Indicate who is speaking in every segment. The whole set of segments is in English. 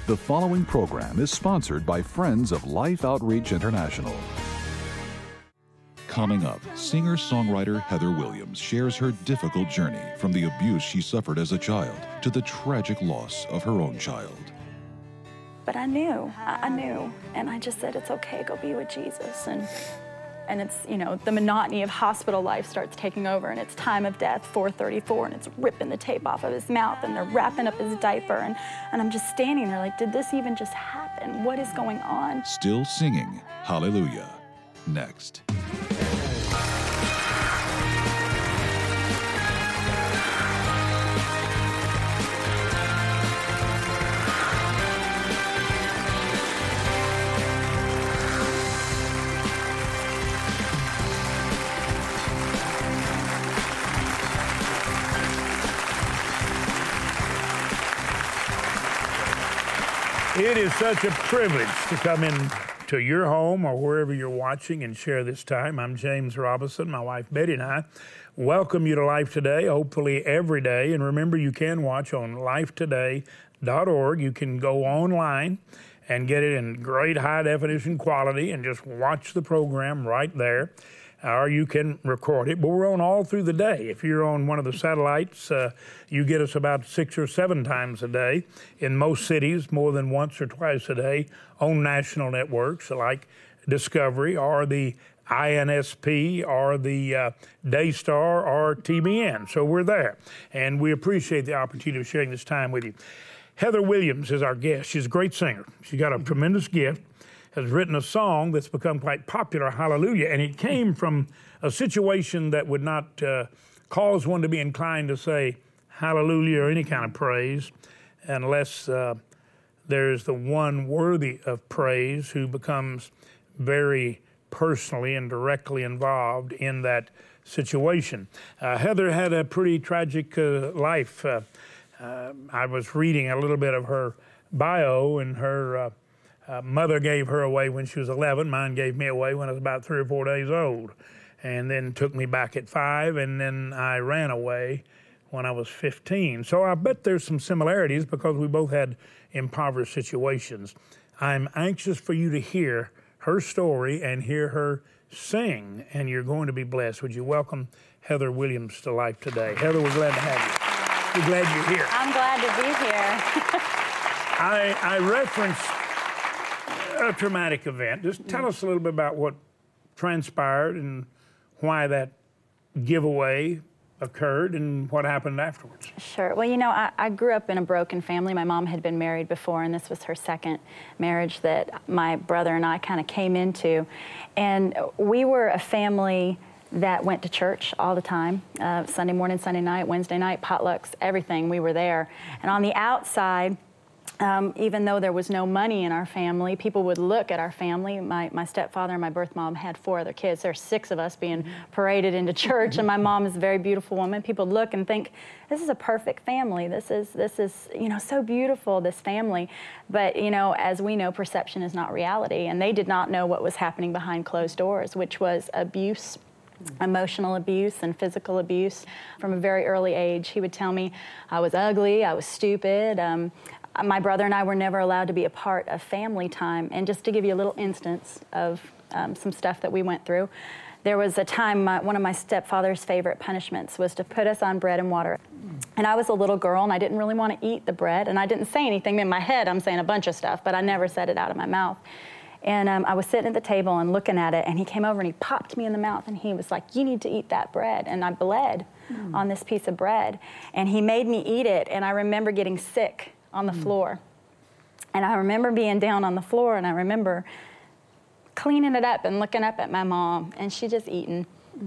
Speaker 1: The following program is sponsored by Friends of Life Outreach International. Coming up, singer-songwriter Heather Williams shares her difficult journey from the abuse she suffered as a child to the tragic loss of her own child.
Speaker 2: But I knew, and I just said, it's okay, go be with Jesus. And it's, the monotony of hospital life starts taking over, and it's time of death, 4:34, and it's ripping the tape off of his mouth, and they're wrapping up his diaper, and I'm just standing there like, did this even just happen? What is going on?
Speaker 1: Still singing Hallelujah. Next.
Speaker 3: It is such a privilege to come in to your home or wherever you're watching and share this time. I'm James Robinson. My wife Betty and I welcome you to Life Today, hopefully every day. And remember, you can watch on lifetoday.org. You can go online and get it in great high definition quality and just watch the program right there. Or you can record it, but we're on all through the day. If you're on one of the satellites, you get us about 6 or 7 times a day. In most cities, more than once or twice a day on national networks like Discovery or the INSP or the Daystar or TBN. So we're there, and we appreciate the opportunity of sharing this time with you. Heather Williams is our guest. She's a great singer. She's got a tremendous gift. Has written a song that's become quite popular, Hallelujah, and it came from a situation that would not cause one to be inclined to say hallelujah or any kind of praise unless there's the one worthy of praise who becomes very personally and directly involved in that situation. Heather had a pretty tragic life. I was reading a little bit of her bio, and her mother gave her away when she was 11. Mine gave me away when I was about 3 or 4 days old, and then took me back at 5, and then I ran away when I was 15. So I bet there's some similarities because we both had impoverished situations. I'm anxious for you to hear her story and hear her sing, and you're going to be blessed. Would you welcome Heather Williams to Life Today? Heather, we're glad to have you. We're glad you're here.
Speaker 2: I'm glad to be here.
Speaker 3: I referenced a traumatic event. Just tell us a little bit about what transpired and why that giveaway occurred and what happened afterwards.
Speaker 2: Sure. Well, I grew up in a broken family. My mom had been married before, and this was her second marriage that my brother and I kind of came into. And we were a family that went to church all the time, Sunday morning, Sunday night, Wednesday night, potlucks, everything. We were there. And on the outside, even though there was no money in our family, people would look at our family. My stepfather and my birth mom had 4 other kids. There are 6 of us being paraded into church, and my mom is a very beautiful woman. People look and think, this is a perfect family. This is so beautiful, this family. But, as we know, perception is not reality, and they did not know what was happening behind closed doors, which was abuse. Emotional abuse and physical abuse from a very early age. He would tell me I was ugly, I was stupid. My brother and I were never allowed to be a part of family time. And just to give you a little instance of some stuff that we went through, there was a time one of my stepfather's favorite punishments was to put us on bread and water. And I was a little girl, and I didn't really want to eat the bread, and I didn't say anything. In my head, I'm saying a bunch of stuff, but I never said it out of my mouth. And I was sitting at the table and looking at it, and he came over and he popped me in the mouth, and he was like, you need to eat that bread. And I bled on this piece of bread. And he made me eat it, and I remember getting sick on the floor. And I remember being down on the floor, and I remember cleaning it up and looking up at my mom, and she just eating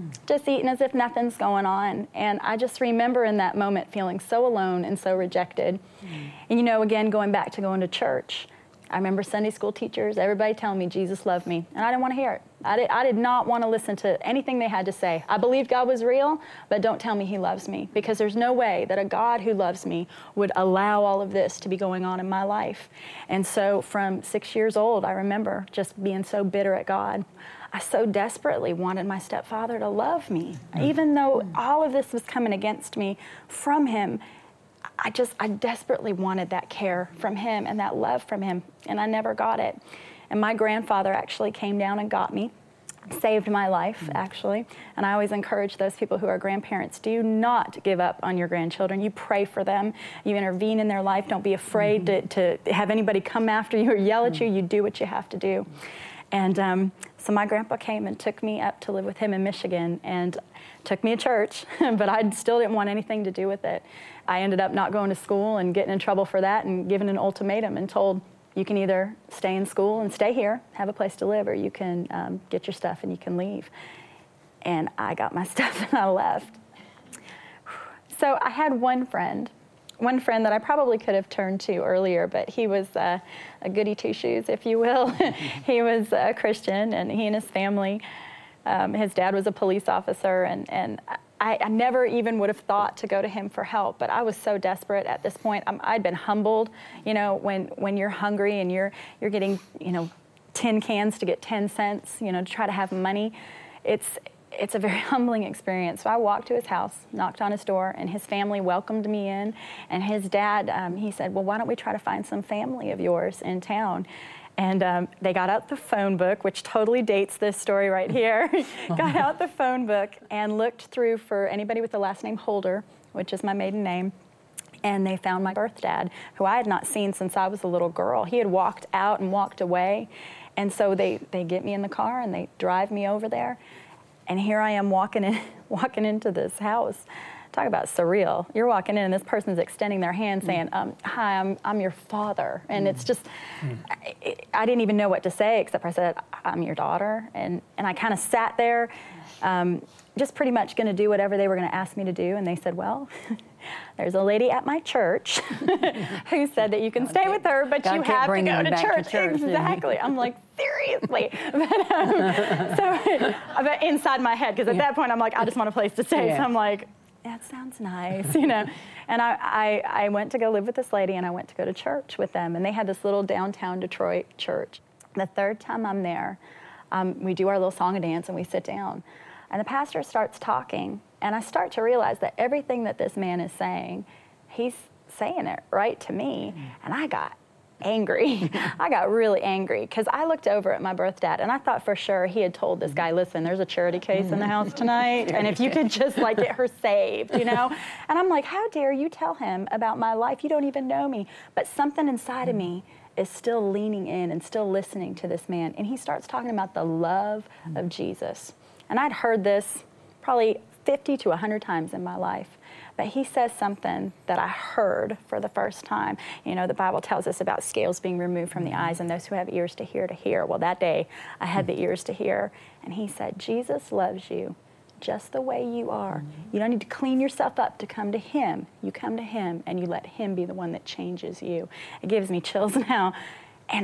Speaker 2: as if nothing's going on. And I just remember in that moment feeling so alone and so rejected. And again, going back to going to church, I remember Sunday school teachers, everybody telling me Jesus loved me, and I didn't want to hear it. I did not want to listen to anything they had to say. I believed God was real, but don't tell me he loves me, because there's no way that a God who loves me would allow all of this to be going on in my life. And so from 6 years old, I remember just being so bitter at God. I so desperately wanted my stepfather to love me, even though all of this was coming against me from him. I desperately wanted that care from him and that love from him, and I never got it. And my grandfather actually came down and got me, saved my life, actually. And I always encourage those people who are grandparents, do not give up on your grandchildren. You pray for them. You intervene in their life. Don't be afraid to have anybody come after you or yell at you. You do what you have to do. And so my grandpa came and took me up to live with him in Michigan and took me to church, but I still didn't want anything to do with it. I ended up not going to school and getting in trouble for that and given an ultimatum and told, you can either stay in school and stay here, have a place to live, or you can get your stuff and you can leave. And I got my stuff and I left. So I had one friend that I probably could have turned to earlier, but he was a goody two-shoes, if you will. He was a Christian, and he and his family, his dad was a police officer, and I never even would have thought to go to him for help, but I was so desperate at this point. I'd been humbled, you know, when you're hungry and you're getting, you know, tin cans to get 10 cents, you know, to try to have money. It's a very humbling experience. So I walked to his house, knocked on his door, and his family welcomed me in. And his dad, he said, well, why don't we try to find some family of yours in town? And they got out the phone book, which totally dates this story right here. Got out the phone book and looked through for anybody with the last name Holder, which is my maiden name. And they found my birth dad, who I had not seen since I was a little girl. He had walked out and walked away. And so they get me in the car and they drive me over there. And here I am walking into this house. Talk about surreal. You're walking in and this person's extending their hand saying, hi, I'm your father. And it's just, I didn't even know what to say except I said, I'm your daughter. And I kind of sat there, just pretty much going to do whatever they were going to ask me to do. And they said, well, there's a lady at my church who said that you can stay with her, but you have to go to church. Exactly. I'm like, seriously. But inside my head, because at that point I'm like, I just want a place to stay. So I'm like, that sounds nice, you know. And I went to go live with this lady, and I went to go to church with them. And they had this little downtown Detroit church. The third time I'm there, we do our little song and dance, and we sit down. And the pastor starts talking, and I start to realize that everything that this man is saying, he's saying it right to me. And I got angry. I got really angry because I looked over at my birth dad and I thought for sure he had told this guy, listen, there's a charity case in the house tonight, and if you could just like get her saved, you know? And I'm like, how dare you tell him about my life? You don't even know me. But something inside of me is still leaning in and still listening to this man. And he starts talking about the love of Jesus. And I'd heard this probably 50 to 100 times in my life. But he says something that I heard for the first time. You know, the Bible tells us about scales being removed from the eyes and those who have ears to hear to hear. Well, that day I had the ears to hear. And he said, Jesus loves you just the way you are. You don't need to clean yourself up to come to him. You come to him and you let him be the one that changes you. It gives me chills now. And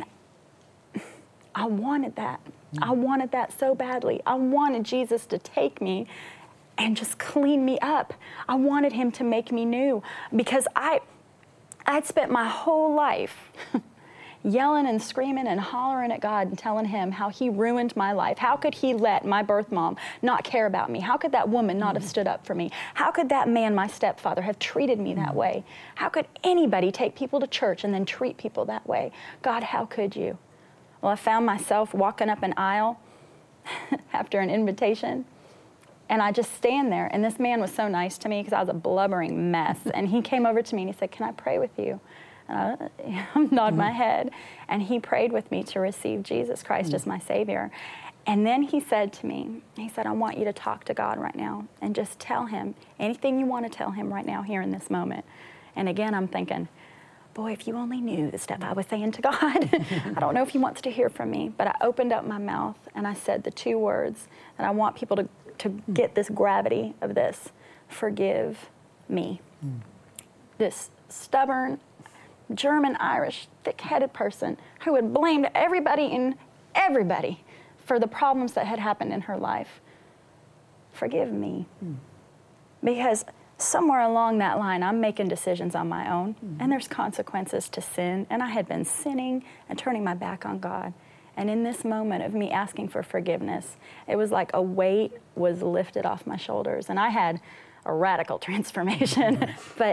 Speaker 2: I wanted that. I wanted that so badly. I wanted Jesus to take me and just clean me up. I wanted him to make me new because I'd spent my whole life yelling and screaming and hollering at God and telling him how he ruined my life. How could he let my birth mom not care about me? How could that woman not have stood up for me? How could that man, my stepfather, have treated me that way? How could anybody take people to church and then treat people that way? God, how could you? Well, I found myself walking up an aisle after an invitation, and I just stand there. And this man was so nice to me because I was a blubbering mess. And he came over to me and he said, can I pray with you? And I nod my head. And he prayed with me to receive Jesus Christ as my Savior. And then he said to me, he said, I want you to talk to God right now and just tell him anything you want to tell him right now here in this moment. And again, I'm thinking, boy, if you only knew the stuff I was saying to God. I don't know if he wants to hear from me. But I opened up my mouth and I said the two words that I want people to get this gravity of this: forgive me. This stubborn, German-Irish, thick-headed person who had blamed everybody and everybody for the problems that had happened in her life. Forgive me. Because somewhere along that line, I'm making decisions on my own, and there's consequences to sin, and I had been sinning and turning my back on God. And in this moment of me asking for forgiveness, it was like a weight was lifted off my shoulders. And I had a radical transformation, but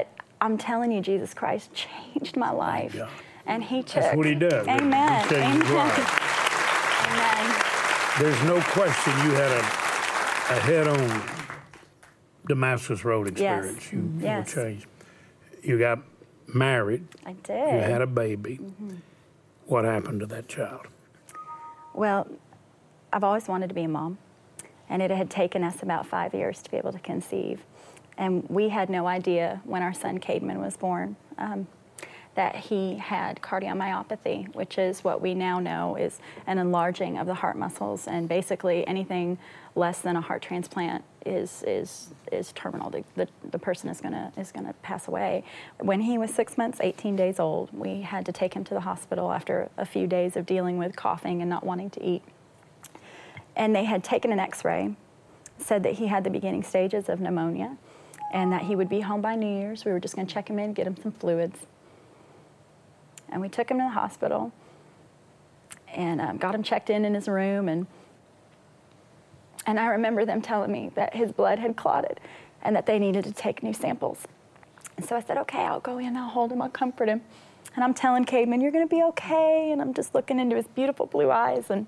Speaker 2: I'm telling you, Jesus Christ changed my life.
Speaker 3: God.
Speaker 2: And He took.
Speaker 3: That's what He does.
Speaker 2: Amen.
Speaker 3: He changes lives.
Speaker 2: Amen.
Speaker 3: There's no question you had a head-on Damascus Road experience.
Speaker 2: Yes.
Speaker 3: You were
Speaker 2: Yes.
Speaker 3: changed. You got married.
Speaker 2: I did.
Speaker 3: You had a baby. What happened to that child?
Speaker 2: Well, I've always wanted to be a mom, and it had taken us about 5 years to be able to conceive. And we had no idea when our son Cademan was born that he had cardiomyopathy, which is what we now know is an enlarging of the heart muscles, and basically anything less than a heart transplant is terminal. The person is gonna pass away. When he was 6 months, 18 days old, we had to take him to the hospital after a few days of dealing with coughing and not wanting to eat. And they had taken an X-ray, said that he had the beginning stages of pneumonia, and that he would be home by New Year's. We were just gonna check him in, get him some fluids. And we took him to the hospital and got him checked in his room. And I remember them telling me that his blood had clotted and that they needed to take new samples. And so I said, okay, I'll go in, I'll hold him, I'll comfort him. And I'm telling Cademan, you're gonna be okay. And I'm just looking into his beautiful blue eyes. And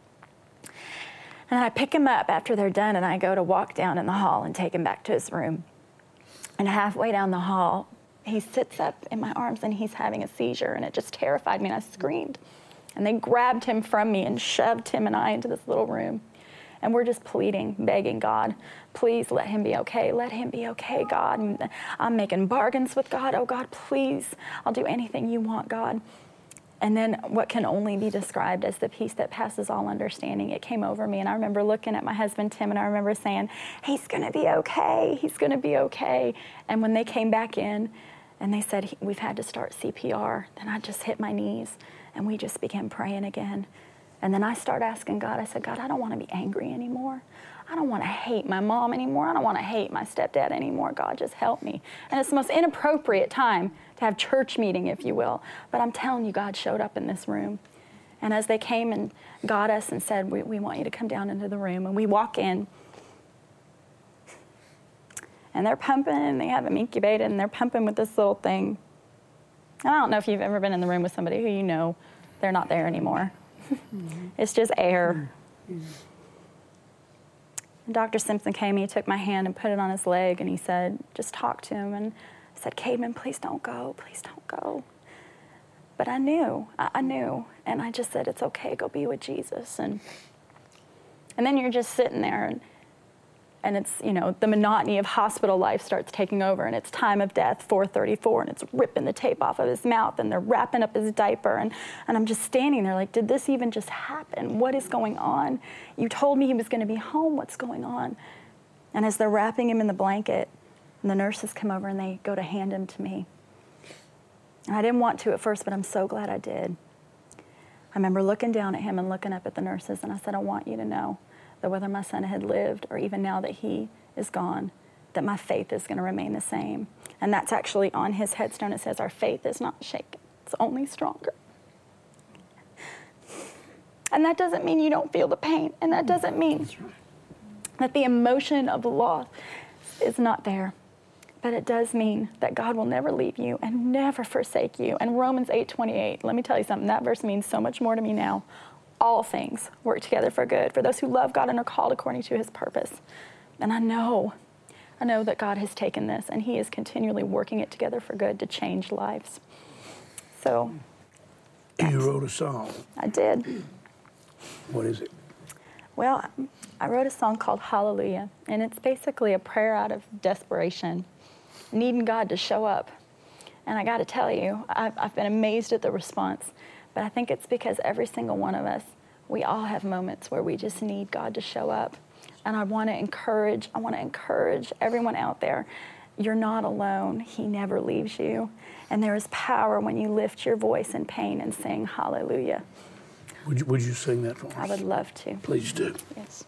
Speaker 2: I pick him up after they're done, and I go to walk down in the hall and take him back to his room. And halfway down the hall, he sits up in my arms and he's having a seizure, and it just terrified me, and I screamed. And they grabbed him from me and shoved him and I into this little room. And we're just pleading, begging God, please let him be okay. Let him be okay, God. And I'm making bargains with God. Oh, God, please, I'll do anything you want, God. And then what can only be described as the peace that passes all understanding, it came over me. And I remember looking at my husband, Tim, and I remember saying, he's going to be okay. He's going to be okay. And when they came back in, and they said, we've had to start CPR. Then I just hit my knees, and we just began praying again. And then I started asking God, I said, God, I don't want to be angry anymore. I don't want to hate my mom anymore. I don't want to hate my stepdad anymore. God, just help me. And it's the most inappropriate time to have church meeting, if you will. But I'm telling you, God showed up in this room. And as they came and got us and said, we want you to come down into the room. And we walk in, and they're pumping, and they have him incubated, and they're pumping with this little thing. I don't know if you've ever been in the room with somebody who you know they're not there anymore. It's just air. And Dr. Simpson came, he took my hand and put it on his leg, and he said, just talk to him. And I said, Cademan, please don't go, please don't go. But I knew, and I just said, it's okay, go be with Jesus. And then you're just sitting there, and it's, the monotony of hospital life starts taking over, and it's time of death, 4:34, and it's ripping the tape off of his mouth, and they're wrapping up his diaper, and I'm just standing there like, did this even just happen? What is going on? You told me he was going to be home. What's going on? And as they're wrapping him in the blanket, and the nurses come over, and they go to hand him to me. And I didn't want to at first, but I'm so glad I did. I remember looking down at him and looking up at the nurses, and I said, I want you to know that whether my son had lived or even now that he is gone, that my faith is going to remain the same. And that's actually on his headstone. It says, our faith is not shaken. It's only stronger. And that doesn't mean you don't feel the pain. And that doesn't mean that the emotion of the loss is not there. But it does mean that God will never leave you and never forsake you. And Romans 8:28, let me tell you something, that verse means so much more to me now. All things work together for good for those who love God and are called according to his purpose. And I know that God has taken this and he is continually working it together for good to change lives. So.
Speaker 3: You wrote a song.
Speaker 2: I did.
Speaker 3: What is it?
Speaker 2: Well, I wrote a song called Hallelujah, and it's basically a prayer out of desperation, needing God to show up. And I got to tell you, I've been amazed at the response. But I think it's because every single one of us, we all have moments where we just need God to show up. And I want to encourage everyone out there. You're not alone. He never leaves you. And there is power when you lift your voice in pain and sing hallelujah.
Speaker 3: Would you sing that for us?
Speaker 2: I would love to.
Speaker 3: Please do.
Speaker 2: Yes.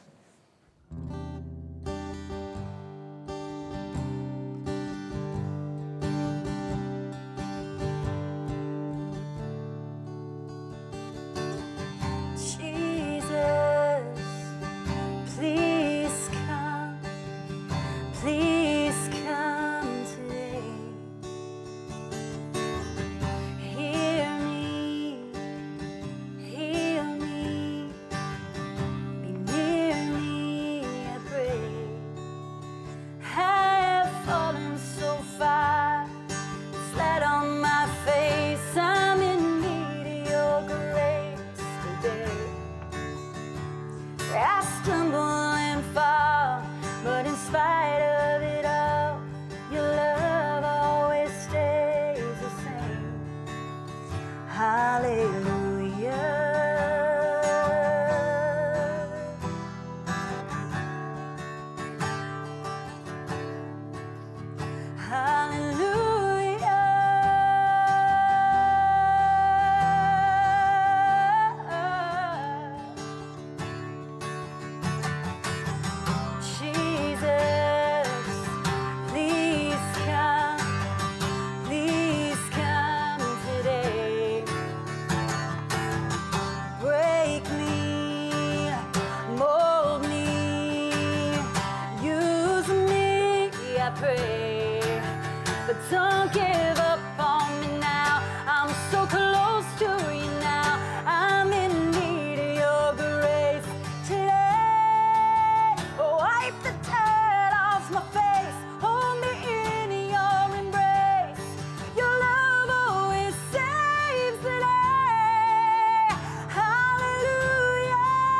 Speaker 2: Don't give up on me now. I'm so close to you now. I'm in need of your grace today. Oh, wipe the dirt off my face. Hold me in your embrace. Your love always saves the day. Hallelujah.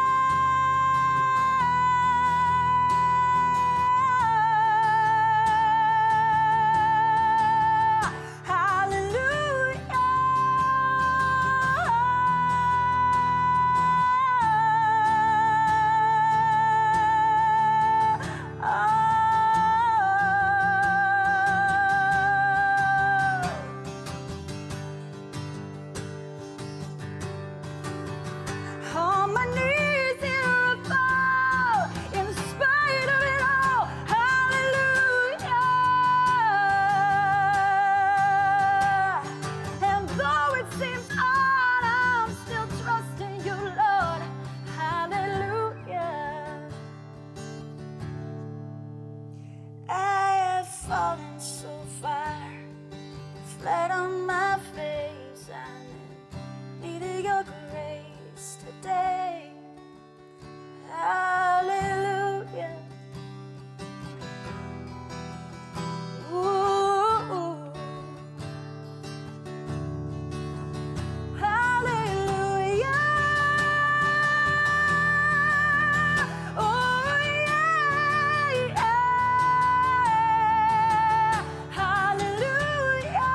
Speaker 2: On my knees here I fall, in spite of it all. Hallelujah. And though it seems odd, I'm still trusting you, Lord. Hallelujah. I have fallen so far, flat on my face. I needed your grace today. Hallelujah. Ooh. Hallelujah. Oh, yeah, yeah. Hallelujah.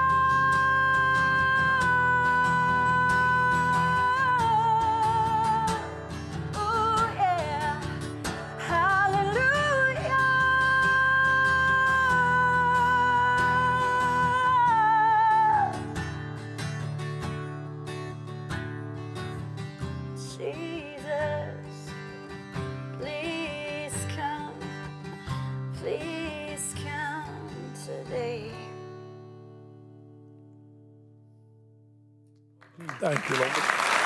Speaker 2: Oh, yeah. Hallelujah. Jesus, please come today.
Speaker 3: Thank you, Lord.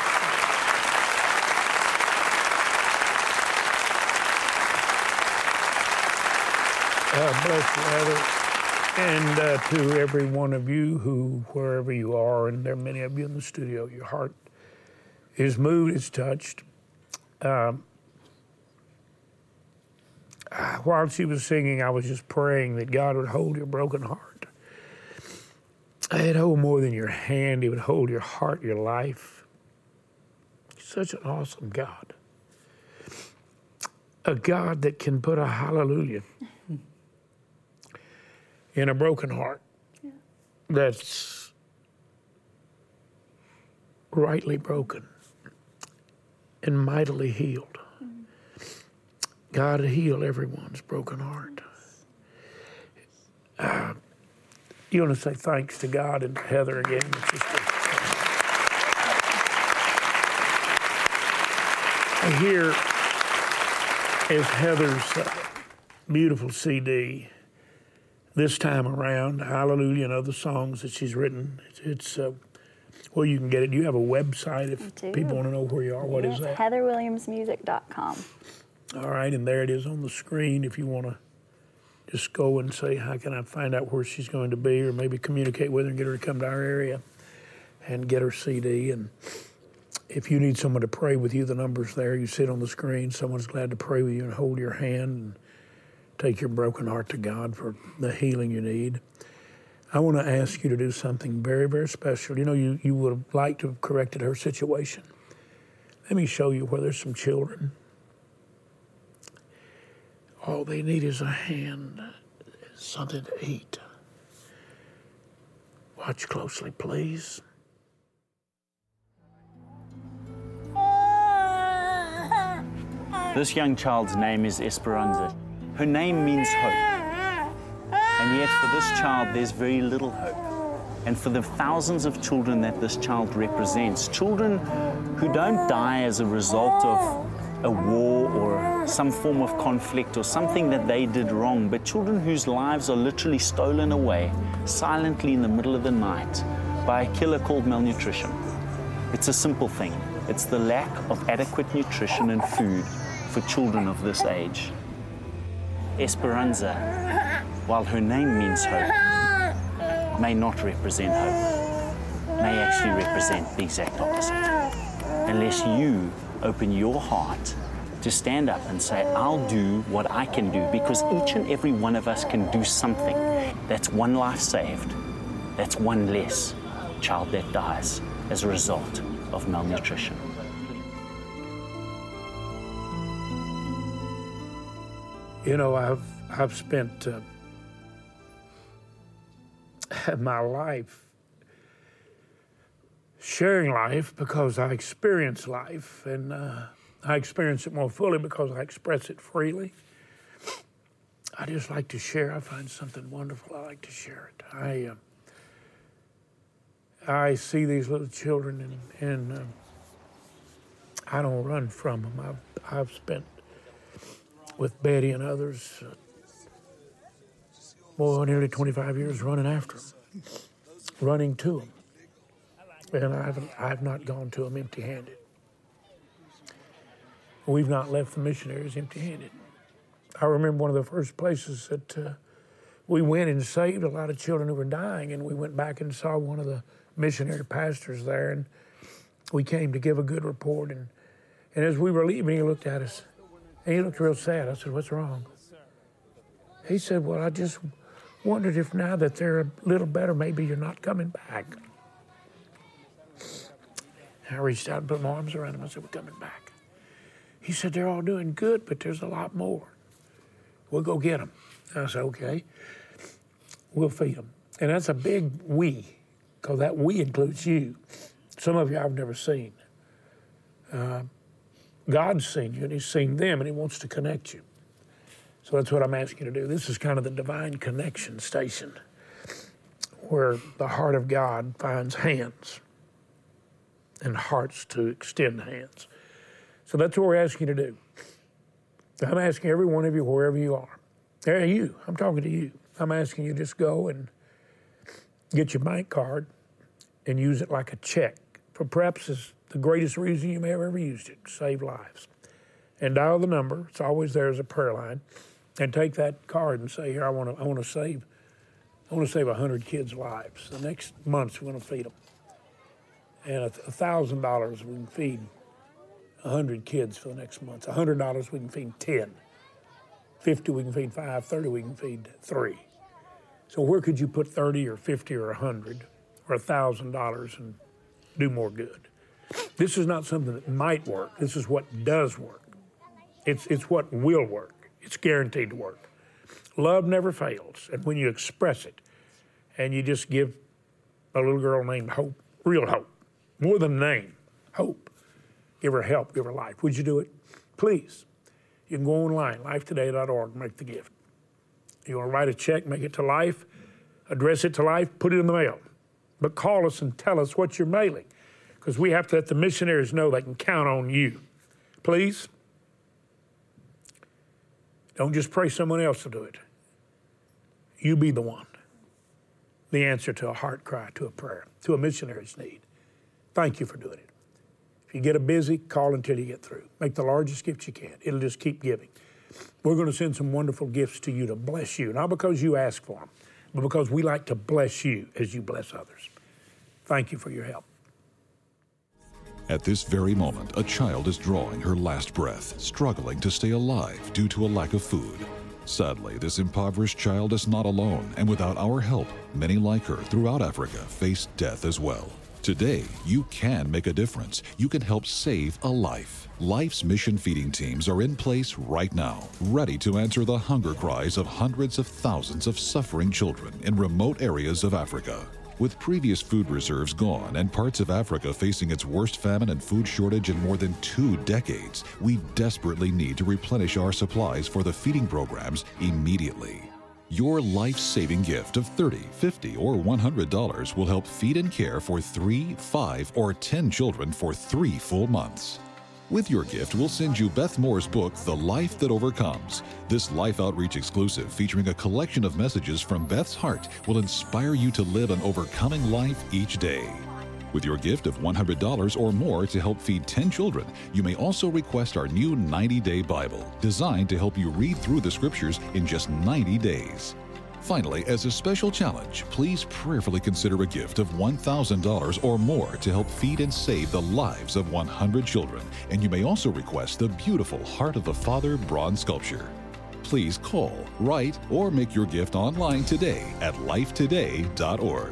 Speaker 3: Bless you, Heather. And to every one of you who, wherever you are, and there are many of you in the studio, your heart is moved, is touched. While she was singing, I was just praying that God would hold your broken heart. He'd hold more than your hand. He would hold your heart, your life. He's such an awesome God. A God that can put a hallelujah in a broken heart that's rightly broken and mightily healed. God heal everyone's broken heart. You want to say thanks to God and Heather again? Here is Heather's beautiful CD this time around, Hallelujah, and other songs that she's written. It's where you can get it. Do you have a website if people want to know where you are? What is that?
Speaker 2: HeatherWilliamsMusic.com.
Speaker 3: All right, and there it is on the screen if you want to just go and say, how can I find out where she's going to be, or maybe communicate with her and get her to come to our area and get her CD. And if you need someone to pray with you, the number's there. You sit on the screen. Someone's glad to pray with you and hold your hand and take your broken heart to God for the healing you need. I want to ask you to do something very, very special. You know, you would have liked to have corrected her situation. Let me show you where there's some children. All they need is a hand, something to eat. Watch closely, please.
Speaker 4: This young child's name is Esperanza. Her name means hope. And yet for this child, there's very little hope. And for the thousands of children that this child represents, children who don't die as a result of a war or some form of conflict or something that they did wrong, but children whose lives are literally stolen away silently in the middle of the night by a killer called malnutrition. It's a simple thing. It's the lack of adequate nutrition and food for children of this age. Esperanza, while her name means hope, may not represent hope, may actually represent the exact opposite. Unless you open your heart to stand up and say, I'll do what I can do, because each and every one of us can do something. That's one life saved. That's one less child that dies as a result of malnutrition.
Speaker 3: You know, I've spent my life sharing life because I experience life, and I experience it more fully because I express it freely. I just like to share. I find something wonderful. I like to share it. I see these little children, and I don't run from them. I've spent with Betty and others nearly 25 years running after them, running to them. And I've not gone to them empty-handed. We've not left the missionaries empty-handed. I remember one of the first places that we went and saved a lot of children who were dying, and we went back and saw one of the missionary pastors there, and we came to give a good report. And as we were leaving, he looked at us, and he looked real sad. I said, "What's wrong?" He said, "Well, I just wondered if now that they're a little better, maybe you're not coming back." I reached out and put my arms around him. I said, "We're coming back." He said, "They're all doing good, but there's a lot more. We'll go get them." I said, "Okay, we'll feed them." And that's a big we, because that we includes you. Some of you I've never seen. God's seen you, and he's seen them, and he wants to connect you. So that's what I'm asking you to do. This is kind of the divine connection station, where the heart of God finds hands and hearts to extend hands. So that's what we're asking you to do. I'm asking every one of you, wherever you are. There, you. I'm talking to you. I'm asking you just go and get your bank card and use it like a check for perhaps the greatest reason you may have ever used it, save lives. And dial the number. It's always there as a prayer line. And take that card and say, "Here, I want to save 100 kids' lives. The next month we're going to feed them. And $1,000 we can feed 100 kids for the next month. $100 we can feed 10. 50 we can feed 5. 30 we can feed 3. So where could you put 30 or 50 or 100 or $1,000 and do more good? This is not something that might work. This is what does work. It's what will work. It's guaranteed to work. Love never fails. And when you express it and you just give a little girl named Hope, real hope, more than a name, hope, give her help, give her life. Would you do it? Please. You can go online, lifetoday.org, make the gift. You want to write a check, make it to Life, address it to Life, put it in the mail. But call us and tell us what you're mailing, because we have to let the missionaries know they can count on you. Please. Don't just pray someone else to do it. You be the one. The answer to a heart cry, to a prayer, to a missionary's need. Thank you for doing it. If you get a busy, call until you get through. Make the largest gift you can. It'll just keep giving. We're going to send some wonderful gifts to you to bless you, not because you ask for them, but because we like to bless you as you bless others. Thank you for your help.
Speaker 1: At this very moment, a child is drawing her last breath, struggling to stay alive due to a lack of food. Sadly, this impoverished child is not alone, and without our help, many like her throughout Africa face death as well. Today, you can make a difference. You can help save a life. Life's mission feeding teams are in place right now, ready to answer the hunger cries of hundreds of thousands of suffering children in remote areas of Africa. With previous food reserves gone and parts of Africa facing its worst famine and food shortage in more than 2 decades, we desperately need to replenish our supplies for the feeding programs immediately. Your life-saving gift of $30, $50, or $100 will help feed and care for 3, 5, or 10 children for 3 full months. With your gift, we'll send you Beth Moore's book, The Life That Overcomes. This Life Outreach exclusive, featuring a collection of messages from Beth's heart, will inspire you to live an overcoming life each day. With your gift of $100 or more to help feed 10 children, you may also request our new 90-Day Bible, designed to help you read through the Scriptures in just 90 days. Finally, as a special challenge, please prayerfully consider a gift of $1,000 or more to help feed and save the lives of 100 children. And you may also request the beautiful Heart of the Father bronze sculpture. Please call, write, or make your gift online today at lifetoday.org.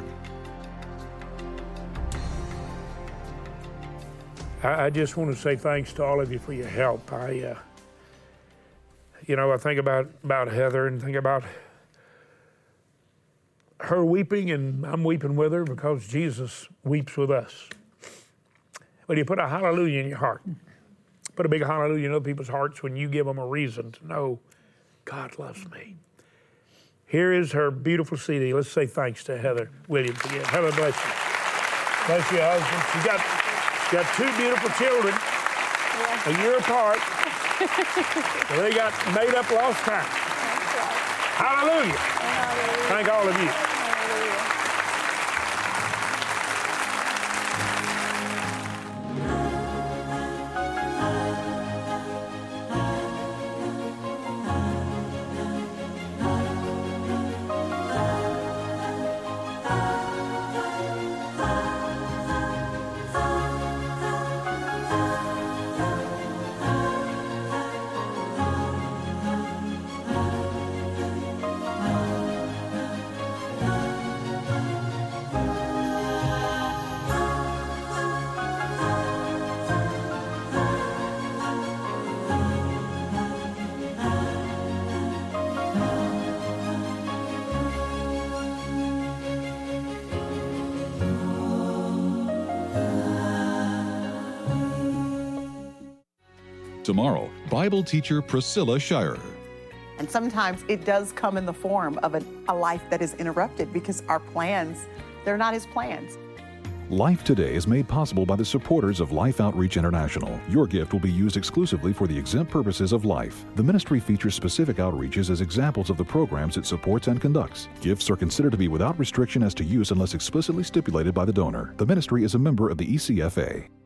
Speaker 3: I just want to say thanks to all of you for your help. I think about Heather and think about her weeping, and I'm weeping with her because Jesus weeps with us. But you put a hallelujah in your heart. Put a big hallelujah in other people's hearts when you give them a reason to know God loves me. Here is her beautiful CD. Let's say thanks to Heather Williams again. Heather, bless you. Bless you, husband. She's got 2 beautiful children, a year apart. So they got made up lost time. Hallelujah. Hallelujah. Thank all of you.
Speaker 1: Tomorrow, Bible teacher Priscilla Shirer.
Speaker 5: And sometimes it does come in the form of a life that is interrupted because our plans, they're not His plans.
Speaker 1: Life Today is made possible by the supporters of Life Outreach International. Your gift will be used exclusively for the exempt purposes of life. The ministry features specific outreaches as examples of the programs it supports and conducts. Gifts are considered to be without restriction as to use unless explicitly stipulated by the donor. The ministry is a member of the ECFA.